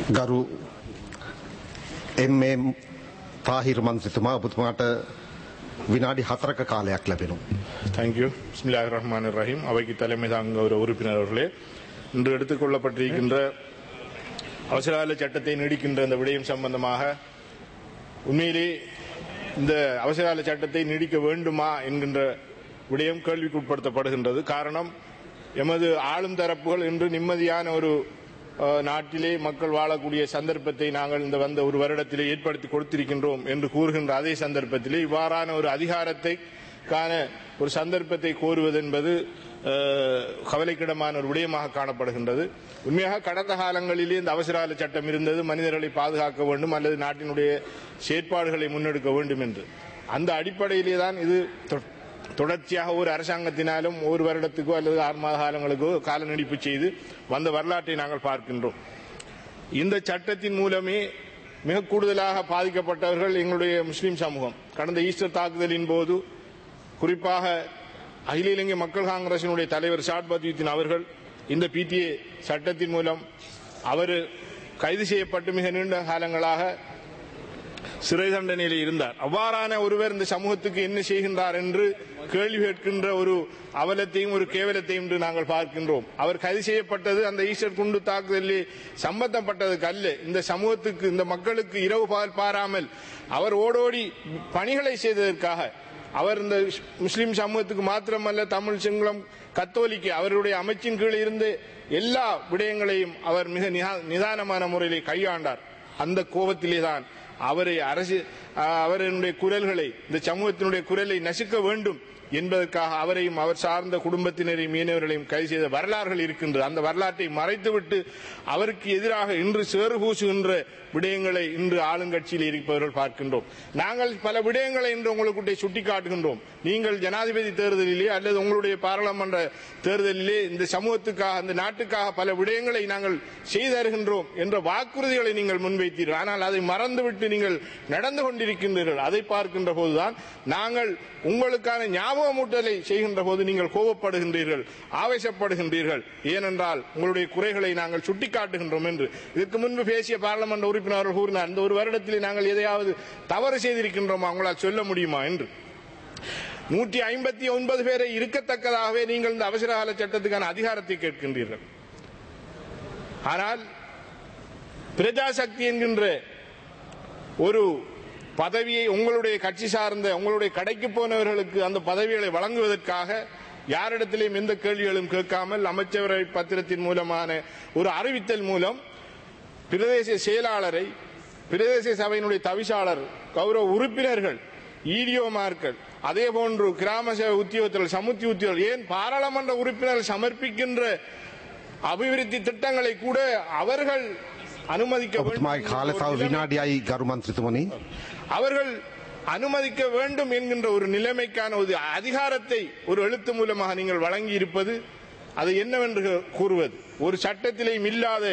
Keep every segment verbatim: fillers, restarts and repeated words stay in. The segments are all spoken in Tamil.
ගරු එම් එම් තාහිර් මන්ත්‍රීතුමා ඔබතුමාට வினாடி හතරක කාලයක් ලැබෙනවා. தேங்க்யூ. பிஸ்மில்லாஹிர் ரஹ்மானிர் ரஹீம். அவைக்கு தலைமை தாங்க ஒரு உறுப்பினர் அவர்களே, இன்று எடுத்துக் கொள்ளப்பட்டிருக்கின்ற அவசரகால சட்டத்தை நீடிக்கின்ற இந்த விடயம் சம்பந்தமாக உண்மையிலே இந்த அவசரகால சட்டத்தை நீடிக்க வேண்டுமா என்கின்ற விடயம் கேள்விக்கு உட்படுத்தப்படுகின்றது. காரணம், எமது ஆளும் தரப்புகள் இன்று நிம்மதியான ஒரு நாட்டிலே மக்கள் வாழக்கூடிய சந்தர்ப்பத்தை நாங்கள் இந்த வந்த ஒரு வருடத்திலே ஏற்படுத்தி கொடுத்திருக்கின்றோம் என்று கூறுகின்ற அதே சந்தர்ப்பத்திலே இவ்வாறான ஒரு அதிகாரத்தை காண ஒரு சந்தர்ப்பத்தை கோருவது என்பது கவலைக்கிடமான ஒரு விடயமாக காணப்படுகின்றது. உண்மையாக கடந்த காலங்களிலே இந்த அவசரகால சட்டம் இருந்தது, மனிதர்களை பாதுகாக்க வேண்டும் அல்லது நாட்டினுடைய செயற்பாடுகளை முன்னெடுக்க வேண்டும் என்று. அந்த அடிப்படையிலே தான் இது தொடர்ச்சியாக ஒரு அரசாங்கத்தினாலும் ஒரு வருடத்துக்கோ அல்லது ஆறு மாத காலங்களுக்கோ கால நீடிப்பு செய்து வந்த வரலாற்றை நாங்கள் பார்க்கின்றோம். இந்த சட்டத்தின் மூலமே மிக கூடுதலாக பாதிக்கப்பட்டவர்கள் எங்களுடைய முஸ்லிம் சமூகம். கடந்த ஈஸ்டர் தாக்குதலின் போது குறிப்பாக அகில இலங்கை மக்கள் காங்கிரசினுடைய தலைவர் ஷாட் பத்யுதீன் அவர்கள் இந்த பிடிஏ சட்டத்தின் மூலம் அவர் கைது செய்யப்பட்டு மிக நீண்ட காலங்களாக சிறை தண்டனையில் இருந்தார். அவ்வாறான ஒருவர் இந்த சமூகத்துக்கு என்ன செய்கின்றார் என்று கேள்வி கேட்கின்ற ஒரு அவலத்தையும் ஒரு கேவலத்தையும் என்று நாங்கள் பார்க்கின்றோம். அவர் கைது செய்யப்பட்டது அந்த ஈஸ்டர் குண்டு தாக்குதலில் சம்பந்தப்பட்டதுக்கு அல்ல, இந்த சமூகத்துக்கு இந்த மக்களுக்கு இரவு பகல் பாராமல் அவர் ஓடோடி பணிகளை செய்ததற்காக. அவர் இந்த முஸ்லிம் சமூகத்துக்கு மாத்திரமல்ல, தமிழ், சிங்களம், கத்தோலிக்க அவருடைய அமைச்சின் கீழ் இருந்து எல்லா விடயங்களையும் அவர் மிக நிதானமான முறையிலே கையாண்டார். அந்த கோபத்திலே தான் அவரை அரசு அவருடைய குரல்களை இந்த சமூகத்தினுடைய குரலை நசுக்க வேண்டும் என்பதற்காக அவரையும் அவர் சார்ந்த குடும்பத்தினரையும் மீனவர்களையும் கைது செய்த வரலாறுகள் இருக்கின்றது. அந்த வரலாற்றை மறைத்துவிட்டு அவருக்கு எதிராக இன்று சேறு பூசுகின்ற விடயங்களை இன்று ஆளுங்கட்சியில் இருப்பவர்கள் பார்க்கின்றோம். நாங்கள் பல விடயங்களை இன்று உங்களுக்கு சுட்டிக்காட்டுகின்றோம். நீங்கள் ஜனாதிபதி தேர்தலிலே அல்லது உங்களுடைய பாராளுமன்ற தேர்தலிலே இந்த சமூகத்துக்காக இந்த நாட்டுக்காக பல விடயங்களை நாங்கள் செய்தருகின்றோம் என்ற வாக்குறுதிகளை நீங்கள் முன்வைத்தீர்கள். ஆனால் அதை மறந்துவிட்டு நீங்கள் நடந்து கொண்டிருக்கின்றீர்கள். அதை பார்க்கின்ற போதுதான் நாங்கள் உங்களுக்கான ஞாபகமூட்டலை செய்கின்ற போது நீங்கள் கோபப்படுகின்றீர்கள், ஆவேசப்படுகின்றீர்கள். ஏனென்றால் உங்களுடைய குறைகளை நாங்கள் சுட்டிக்காட்டுகின்றோம் என்று இதற்கு முன்பு பேசிய பாராளுமன்ற உறுப்பினர்கள் கூறினார், இந்த ஒரு வருடத்திலே நாங்கள் எதையாவது தவறு செய்திருக்கின்றோமா உங்களால் சொல்ல முடியுமா என்று. நூற்றி ஐம்பத்தி ஒன்பது பேரை இருக்கத்தக்கதாகவே நீங்கள் இந்த அவசரகால சட்டத்துக்கான அதிகாரத்தை கேட்கின்றீர்கள். ஆனால் பிரஜாசக்தி என்கின்ற ஒரு பதவியை உங்களுடைய கட்சி சார்ந்த உங்களுடைய கடைக்கு போனவர்களுக்கு அந்த பதவிகளை வழங்குவதற்காக யாரிடத்திலேயும் எந்த கேள்விகளும் கேட்காமல் அமைச்சரவை பத்திரத்தின் மூலமான ஒரு அறிவித்தல் மூலம் பிரதேச செயலாளரை, பிரதேச சபையினுடைய தவிசாளர், கௌரவ உறுப்பினர்கள், ஈடிஓமார்கள், அதே போன்று கிராம சேவை உத்தியோகத்தர்கள், சமுத்தி உத்தியோகர்கள், ஏன் பாராளுமன்ற உறுப்பினர்கள் சமர்ப்பிக்கின்ற அபிவிருத்தி திட்டங்களை கூட அவர்கள் அனுமதிக்க வேண்டும், அவர்கள் அனுமதிக்க வேண்டும் என்கின்ற ஒரு நிலைமைக்கான ஒரு அதிகாரத்தை ஒரு எழுத்து மூலமாக நீங்கள் வழங்கி இருப்பது அது என்னவென்று கூறுவது? ஒரு சட்டத்திலேயும் இல்லாத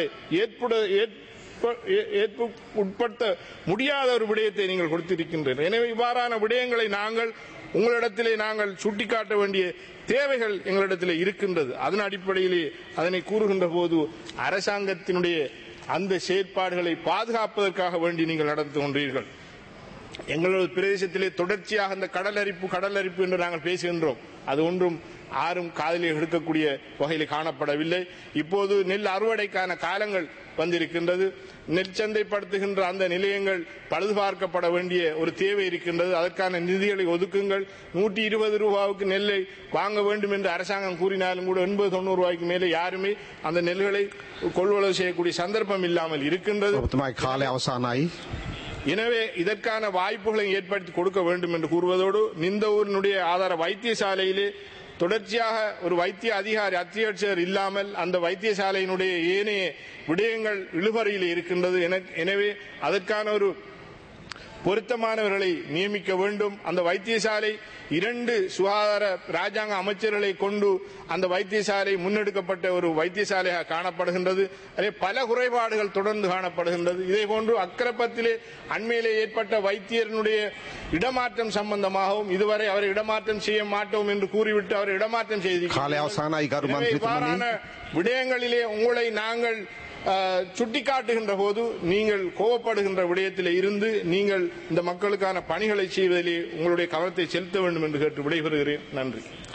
உட்படுத்த முடியாத ஒரு விடயத்தை நீங்கள் கொடுத்திருக்கின்றனர். எனவே இவ்வாறான விடயங்களை நாங்கள் உங்களிடத்திலே நாங்கள் சுட்டிக்காட்ட வேண்டிய தேவைகள் எங்களிடத்திலே இருக்கின்றது. அதன் அடிப்படையிலே அதனை கூறுகின்ற போது அரசாங்கத்தினுடைய அந்த செயற்பாடுகளை பாதுகாப்பதற்காக வேண்டி நீங்கள் நடந்து கொண்டீர்கள். எங்களது பிரதேசத்திலே தொடர்ச்சியாக அந்த கடல் அரிப்பு கடல் அரிப்பு என்று நாங்கள் பேசுகின்றோம். அது ஒன்றும் யாரும் காதலில் எடுக்கக்கூடிய வகையில் காணப்படவில்லை. இப்போது நெல் அறுவடைக்கான காலங்கள் வந்திருக்கின்றது. நெல் சந்தைப்படுத்துகின்ற அந்த நிலையங்கள் பழுது பார்க்கப்பட வேண்டிய ஒரு தேவை இருக்கின்றது. அதற்கான நிதிகளை ஒதுக்குங்கள். நூற்றி இருபது ரூபாவுக்கு நெல்லை வாங்க வேண்டும் என்று அரசாங்கம் கூறினாலும் கூட எண்பது தொண்ணூறு ரூபாய்க்கு மேலே யாருமே அந்த நெல்களை கொள்வனவு செய்யக்கூடிய சந்தர்ப்பம் இல்லாமல் இருக்கின்றது. எனவே இதற்கான வாய்ப்புகளை ஏற்படுத்தி கொடுக்க வேண்டும் என்று கூறுவதோடு, நிந்தவூரினுடைய ஆதார வைத்தியசாலையிலே தொடர்ச்சியாக ஒரு வைத்திய அதிகாரி அத்தியட்சகர் இல்லாமல் அந்த வைத்தியசாலையினுடைய ஏனைய விடயங்கள் இழுபறியில் இருக்கின்றது. எனவே அதற்கான ஒரு பொருத்தமானவர்களை நியமிக்க வேண்டும். அந்த வைத்தியசாலை இரண்டு சுகாதார ராஜாங்க அமைச்சர்களை கொண்டு அந்த வைத்தியசாலை முன்னெடுக்கப்பட்ட ஒரு வைத்தியசாலையாக காணப்படுகின்றது. அதே பல குறைபாடுகள் தொடர்ந்து காணப்படுகின்றது. இதே போன்று அக்கரப்பத்திலே அண்மையிலே ஏற்பட்ட வைத்தியர்களுடைய இடமாற்றம் சம்பந்தமாகவும் இதுவரை அவரை இடமாற்றம் செய்ய மாட்டோம் என்று கூறிவிட்டு அவர் இடமாற்றம் செய்திருக்கிறார். விடயங்களிலே உங்களை நாங்கள் சுட்டிக்காட்டுகின்ற போது நீங்கள் கோபப்படுகின்ற விடயத்தில் இருந்து நீங்கள் இந்த மக்களுக்கான பணிகளை செய்வதிலே உங்களுடைய கவனத்தை செலுத்த வேண்டும் என்று கேட்டு விடைபெறுகிறேன். நன்றி.